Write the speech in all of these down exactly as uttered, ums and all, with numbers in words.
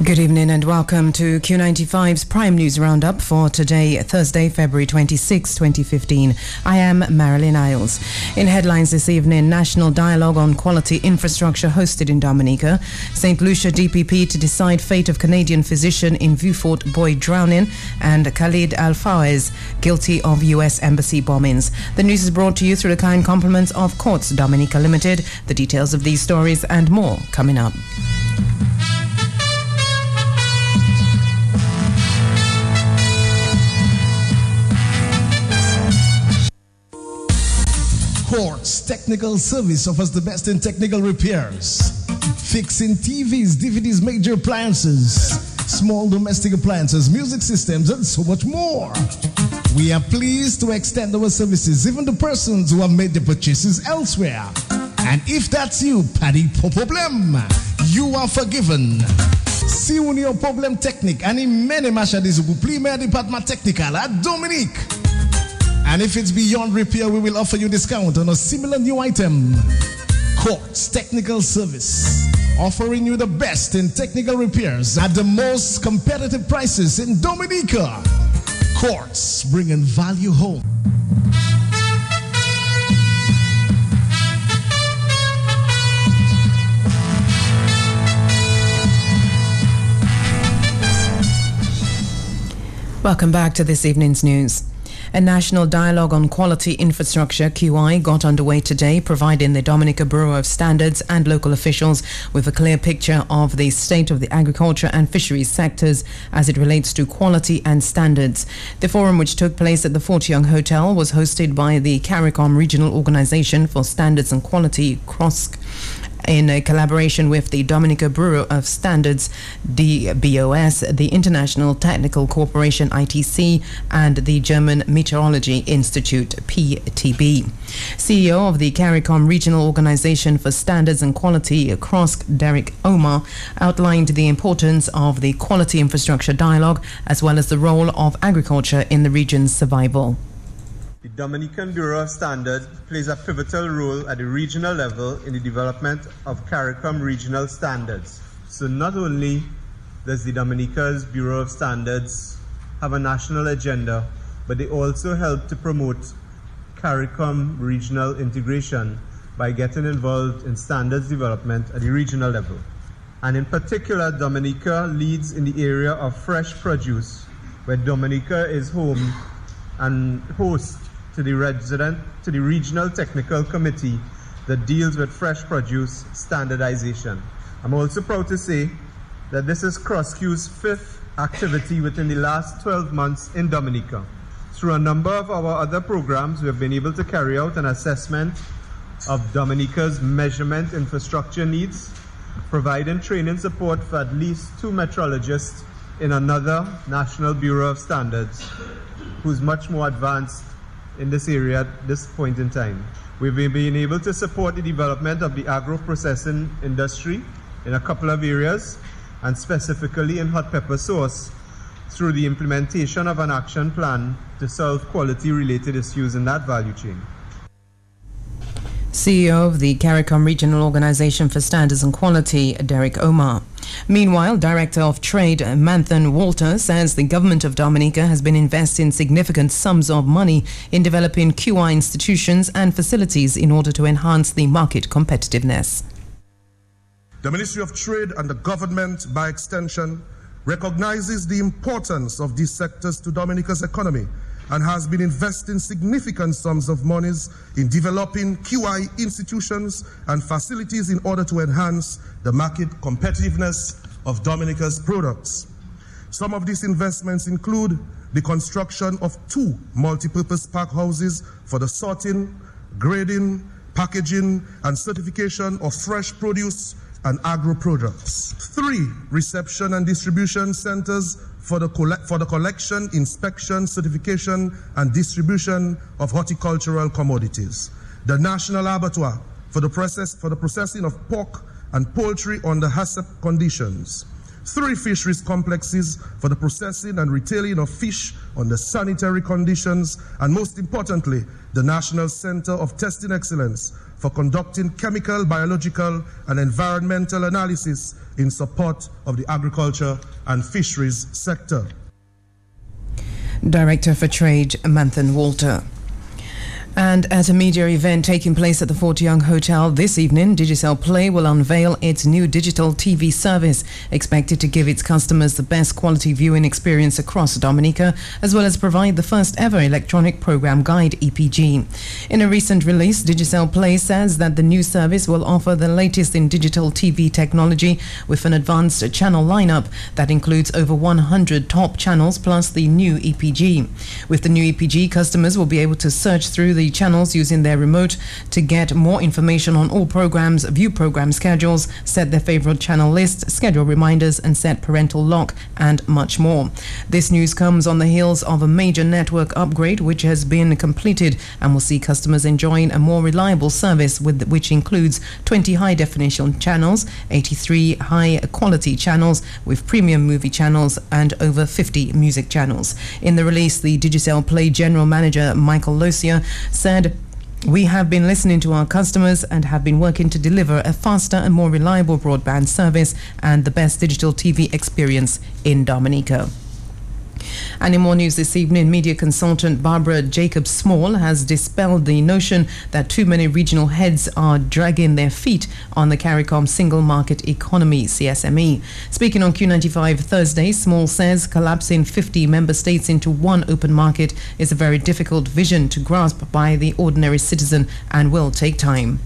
Good evening and welcome to Q ninety-five's Prime News Roundup for today, Thursday, February twenty-sixth, twenty fifteen. I am Marilyn Isles. In headlines this evening, National Dialogue on Quality Infrastructure hosted in Dominica, Saint Lucia D P P to decide fate of Canadian physician in Vieux-Fort boy drowning, and Khalid Al-Fawez guilty of U S embassy bombings. The news is brought to you through the kind compliments of Courts Dominica Limited. The details of these stories and more coming up. Courts Technical Service offers the best in technical repairs, fixing T Vs, D V Ds, major appliances, small domestic appliances, music systems, and so much more. We are pleased to extend our services even to persons who have made their purchases elsewhere. And if that's you, Paddy Problem, you are forgiven. Si vous n'avez problème technique, ani mene machadis vous pli me département technical at Dominique. And if it's beyond repair, we will offer you discount on a similar new item. Courts Technical Service, offering you the best in technical repairs at the most competitive prices in Dominica. Courts, bringing value home. Welcome back to this evening's news. A national dialogue on quality infrastructure, Q I, got underway today, providing the Dominica Bureau of Standards and local officials with a clear picture of the state of the agriculture and fisheries sectors as it relates to quality and standards. The forum, which took place at the Fort Young Hotel, was hosted by the CARICOM Regional Organization for Standards and Quality, C R O S C, in a collaboration with the Dominica Bureau of Standards, D B O S, the International Technical Corporation, I T C, and the German Meteorology Institute, P T B. C E O of the CARICOM Regional Organization for Standards and Quality, C R O S C, Derek Omar, outlined the importance of the quality infrastructure dialogue as well as the role of agriculture in the region's survival. The Dominican Bureau of Standards plays a pivotal role at the regional level in the development of CARICOM regional standards. So not only does the Dominica's Bureau of Standards have a national agenda, but they also help to promote CARICOM regional integration by getting involved in standards development at the regional level. And in particular, Dominica leads in the area of fresh produce, where Dominica is home and host to the resident to the Regional Technical Committee that deals with fresh produce standardization. I'm also proud to say that this is C R O S Q's fifth activity within the last twelve months in Dominica. Through a number of our other programs, we have been able to carry out an assessment of Dominica's measurement infrastructure needs, providing training support for at least two metrologists in another National Bureau of Standards, who's much more advanced in this area at this point in time. We've been able to support the development of the agro-processing industry in a couple of areas, and specifically in hot pepper sauce, through the implementation of an action plan to solve quality-related issues in that value chain. C E O of the CARICOM Regional Organization for Standards and Quality, Derek Omar. Meanwhile, Director of Trade, Manthan Walter, says the government of Dominica has been investing significant sums of money in developing Q I institutions and facilities in order to enhance the market competitiveness. The Ministry of Trade and the government, by extension, recognizes the importance of these sectors to Dominica's economy and has been investing significant sums of monies in developing Q I institutions and facilities in order to enhance the market competitiveness of Dominica's products. Some of these investments include the construction of two multipurpose pack houses for the sorting, grading, packaging, and certification of fresh produce and agro products. Three reception and distribution centers for the, for the collection, inspection, certification, and distribution of horticultural commodities. The National Abattoir for the, process, for the processing of pork and poultry under HACCP conditions. Three fisheries complexes for the processing and retailing of fish under sanitary conditions. And most importantly, the National Center of Testing Excellence for conducting chemical, biological, and environmental analysis in support of the agriculture and fisheries sector. Director for Trade, Manthan Walter. And at a media event taking place at the Fort Young Hotel this evening, Digicel Play will unveil its new digital T V service, expected to give its customers the best quality viewing experience across Dominica, as well as provide the first ever electronic program guide, E P G. In a recent release, Digicel Play says that the new service will offer the latest in digital T V technology with an advanced channel lineup that includes over one hundred top channels plus the new E P G. With the new E P G, customers will be able to search through the channels using their remote to get more information on all programs, view program schedules, set their favorite channel list, schedule reminders, and set parental lock, and much more. This news comes on the heels of a major network upgrade which has been completed and will see customers enjoying a more reliable service, with which includes twenty high definition channels, eighty-three high quality channels with premium movie channels, and over fifty music channels. In the release, the Digicel Play General Manager Michael Losia said, "We have been listening to our customers and have been working to deliver a faster and more reliable broadband service and the best digital T V experience in Dominica." And in more news this evening, media consultant Barbara Jacob Small has dispelled the notion that too many regional heads are dragging their feet on the CARICOM single market economy, C S M E. Speaking on Q ninety-five Thursday, Small says collapsing fifty member states into one open market is a very difficult vision to grasp by the ordinary citizen and will take time.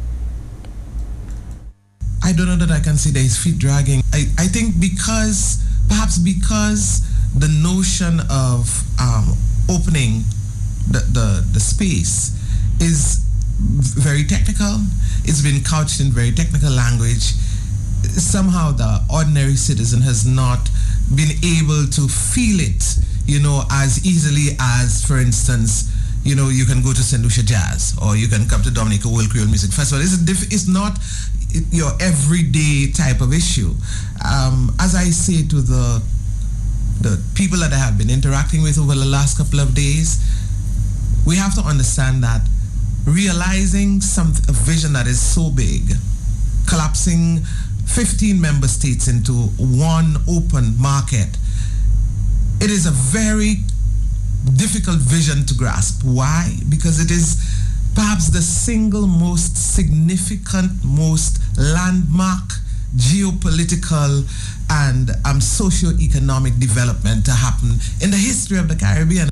I don't know that I can say there is feet dragging. I, I think because, perhaps because the notion of um, opening the, the, the space is very technical. It's been couched in very technical language. Somehow the ordinary citizen has not been able to feel it, you know, as easily as, for instance, you know, you can go to Saint Lucia Jazz or you can come to Dominica World Creole Music Festival. It's, a diff- it's not your everyday type of issue. Um, as I say to the the people that I have been interacting with over the last couple of days, we have to understand that realizing some a vision that is so big, collapsing fifteen member states into one open market, it is a very difficult vision to grasp. Why? Because it is perhaps the single most significant, most landmark geopolitical and um, socio-economic development to happen in the history of the Caribbean.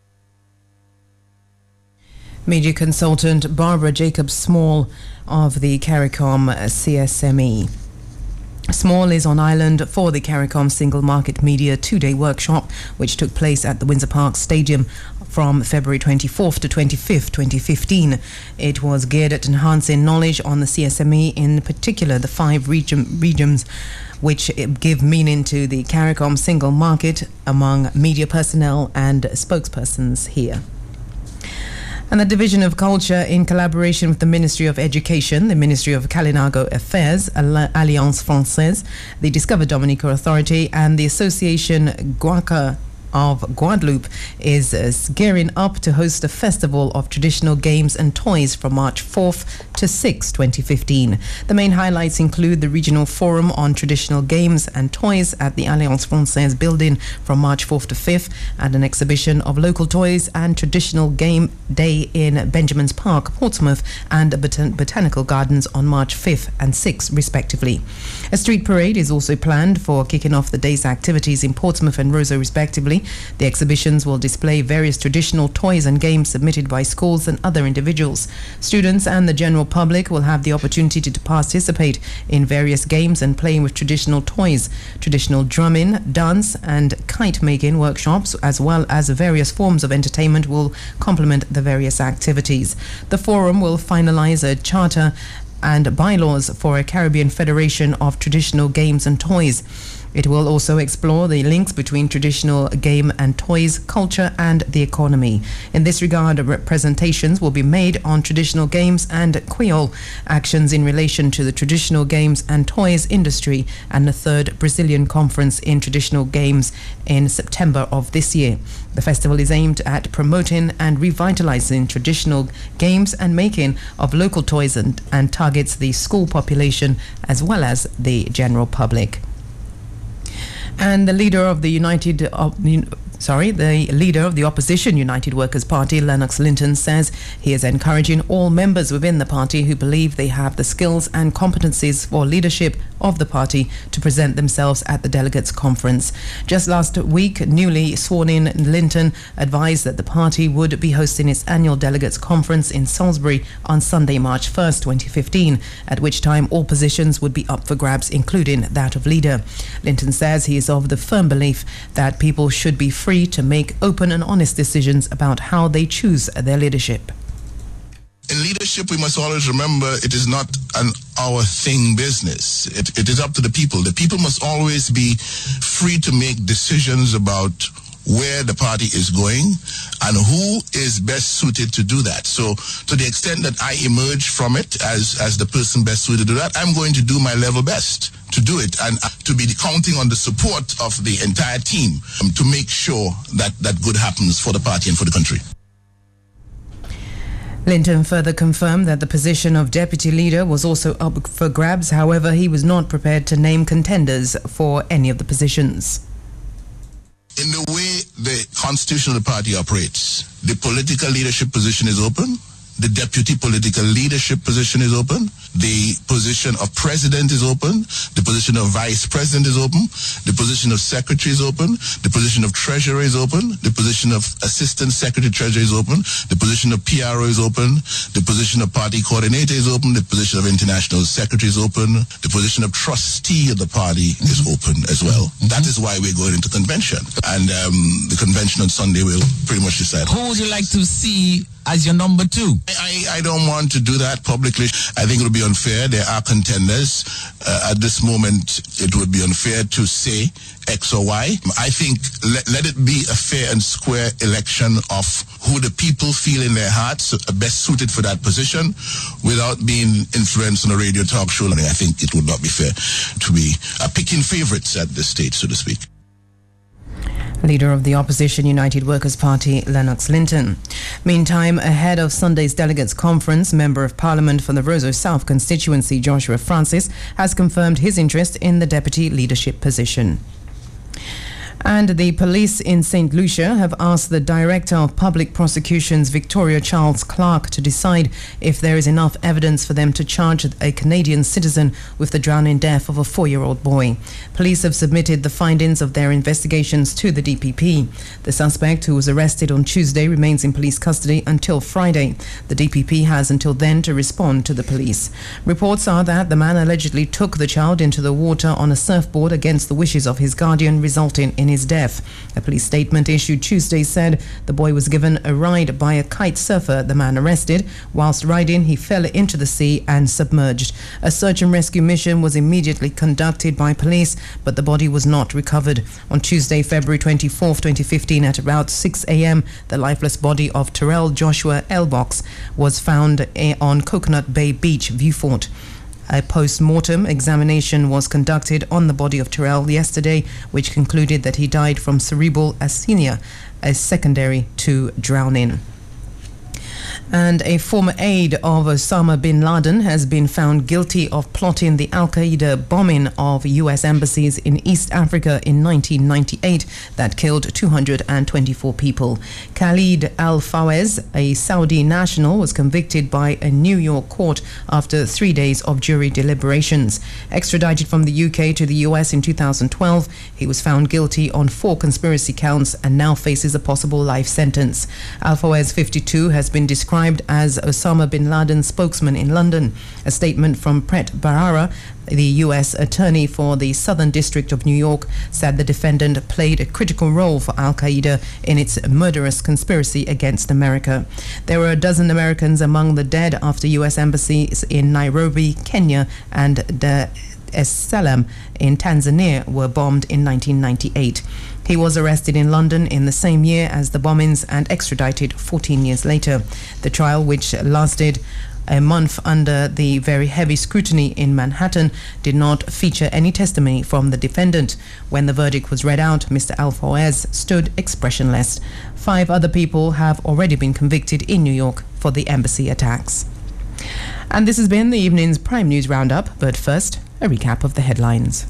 Media consultant Barbara Jacob Small of the CARICOM C S M E. Small is on island for the CARICOM Single Market Media two-day workshop, which took place at the Windsor Park Stadium from February twenty-fourth to twenty-fifth, twenty fifteen. It was geared at enhancing knowledge on the C S M E, in particular the five region, regions which give meaning to the CARICOM Single Market among media personnel and spokespersons here. And the Division of Culture, in collaboration with the Ministry of Education, the Ministry of Kalinago Affairs, Alliance Française, the Discover Dominica Authority, and the Association Guaca of Guadeloupe is uh, gearing up to host a festival of traditional games and toys from March fourth to sixth, twenty fifteen. The main highlights include the Regional Forum on Traditional Games and Toys at the Alliance Française building from March fourth to fifth, and an exhibition of local toys and traditional game day in Benjamin's Park, Portsmouth, and Botan- Botanical Gardens on March fifth and sixth, respectively. A street parade is also planned for kicking off the day's activities in Portsmouth and Roseau, respectively. The exhibitions will display various traditional toys and games submitted by schools and other individuals. Students and the general public will have the opportunity to participate in various games and playing with traditional toys. Traditional drumming, dance and kite making workshops, as well as various forms of entertainment, will complement the various activities. The forum will finalize a charter and bylaws for a Caribbean Federation of Traditional Games and Toys. It will also explore the links between traditional game and toys, culture and the economy. In this regard, presentations will be made on traditional games and Creole actions in relation to the traditional games and toys industry and the third Brazilian Conference in Traditional Games in September of this year. The festival is aimed at promoting and revitalizing traditional games and making of local toys and, and targets the school population as well as the general public. And the leader of the United, uh, sorry, the leader of the opposition United Workers' Party, Lennox Linton, says he is encouraging all members within the party who believe they have the skills and competencies for leadership of the party to present themselves at the delegates' conference. Just last week, newly sworn-in Linton advised that the party would be hosting its annual delegates' conference in Salisbury on Sunday, March first, twenty fifteen, at which time all positions would be up for grabs, including that of leader. Linton says he is of the firm belief that people should be free to make open and honest decisions about how they choose their leadership. In leadership, we must always remember it is not an our thing business. It, it is up to the people. The people must always be free to make decisions about where the party is going and who is best suited to do that. So to the extent that I emerge from it as, as the person best suited to do that, I'm going to do my level best to do it and to be counting on the support of the entire team um, to make sure that, that good happens for the party and for the country. Linton further confirmed that the position of deputy leader was also up for grabs. However, he was not prepared to name contenders for any of the positions. In the way the constitution of the party operates, the political leadership position is open. The deputy political leadership position is open. The position of president is open. The position of vice president is open. The position of secretary is open. The position of treasurer is open. The position of assistant secretary treasurer is open. The position of P R O is open. The position of party coordinator is open. The position of international secretary is open. The position of trustee of the party mm-hmm. is open as well. Mm-hmm. That is why we're going into convention. And um, the convention on Sunday will pretty much decide. Who would you like to see as your number two? I, I don't want to do that publicly. I think it would be unfair. There are contenders. Uh, at this moment, it would be unfair to say X or Y. I think let, let it be a fair and square election of who the people feel in their hearts are best suited for that position without being influenced on a radio talk show. I think it would not be fair to be uh, picking favorites at this stage, so to speak. Leader of the opposition United Workers' Party, Lennox Linton. Meantime, ahead of Sunday's delegates conference, Member of Parliament for the Roseau South constituency, Joshua Francis, has confirmed his interest in the deputy leadership position. And the police in Saint Lucia have asked the Director of Public Prosecutions, Victoria Charles Clark, to decide if there is enough evidence for them to charge a Canadian citizen with the drowning death of a four-year-old boy. Police have submitted the findings of their investigations to the D P P. The suspect, who was arrested on Tuesday, remains in police custody until Friday. The D P P has until then to respond to the police. Reports are that the man allegedly took the child into the water on a surfboard against the wishes of his guardian, resulting in his death. A police statement issued Tuesday said the boy was given a ride by a kite surfer. The man arrested. Whilst riding, he fell into the sea and submerged. A search and rescue mission was immediately conducted by police, but the body was not recovered. On Tuesday, February twenty-fourth, twenty fifteen, at about six a m, the lifeless body of Terrell Joshua Elbox was found on Coconut Bay Beach, Viewfort. A post-mortem examination was conducted on the body of Terrell yesterday, which concluded that he died from cerebral ischemia, a secondary to drowning. And a former aide of Osama bin Laden has been found guilty of plotting the Al-Qaeda bombing of U S embassies in East Africa in nineteen ninety-eight that killed two hundred twenty-four people. Khalid Al-Fawez, a Saudi national, was convicted by a New York court after three days of jury deliberations. Extradited from the U K to the U S in two thousand twelve, he was found guilty on four conspiracy counts and now faces a possible life sentence. Al-Fawez, fifty-two, has been described as Osama bin Laden's spokesman in London. A statement from Pret Bharara The U S attorney for the Southern District of New York said the defendant played a critical role for Al-Qaeda in its murderous conspiracy against America. There were a dozen Americans among the dead after U S embassies in Nairobi, Kenya, and Dar es Salaam in Tanzania were bombed in nineteen ninety-eight. He was arrested in London in the same year as the bombings and extradited fourteen years later. The trial, which lasted a month under the very heavy scrutiny in Manhattan, did not feature any testimony from the defendant. When the verdict was read out, Mister Al-Fawez stood expressionless. Five other people have already been convicted in New York for the embassy attacks. And this has been the evening's Prime News Roundup, but first, a recap of the headlines.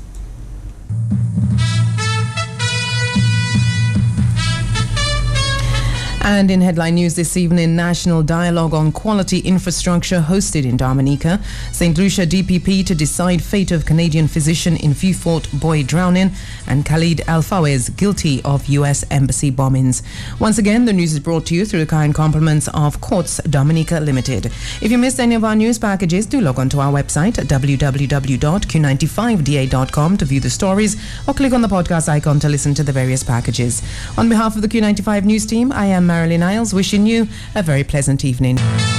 And in headline news this evening, National Dialogue on Quality Infrastructure hosted in Dominica. Saint Lucia D P P to decide fate of Canadian physician in Vieux-Fort boy drowning, and Khalid Al-Fawez guilty of U S embassy bombings. Once again, the news is brought to you through the kind compliments of Quartz Dominica Limited. If you missed any of our news packages, do log on to our website at w w w dot q nine five d a dot com to view the stories, or click on the podcast icon to listen to the various packages. On behalf of the Q ninety-five news team, I am Marilyn Niles, wishing you a very pleasant evening.